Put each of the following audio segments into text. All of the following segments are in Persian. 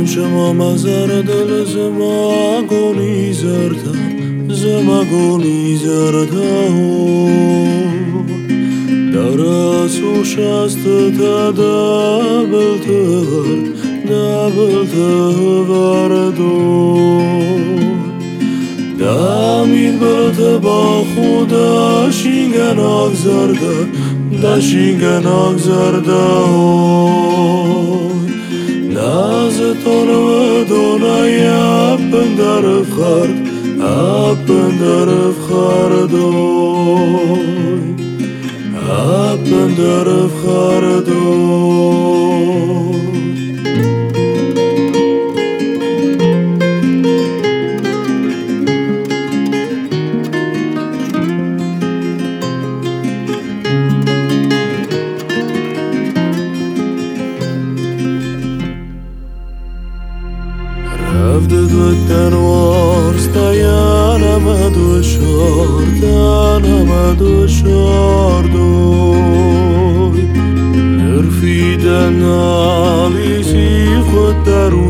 شما مزار دل زمگونی زرده در سوش است تا دبل تور دو دامید برد با خدا شینگن آگزرده نازتون و دونای اپن در افخاردوی رفته دوتن وارستایم دوشار دوی نرفیدن آلیسی خود درو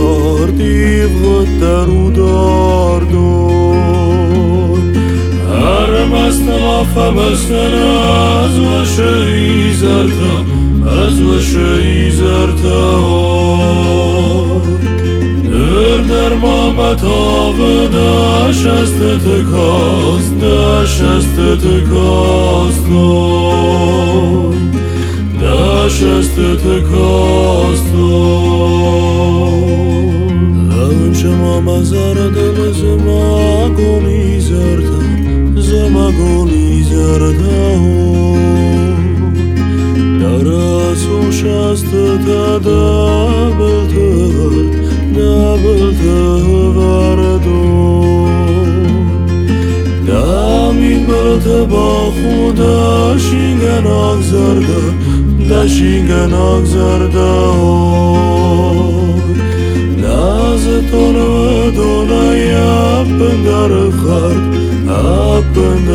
دار دوی هر مستم فمستن از وشه زرتا در مامت آب داشت تکاست لون شما مزار دل زمگونی زرده در سوش است تا دبل تور دو دامید برد با خدا شینگن آگزرده نازتون و دونای اپن در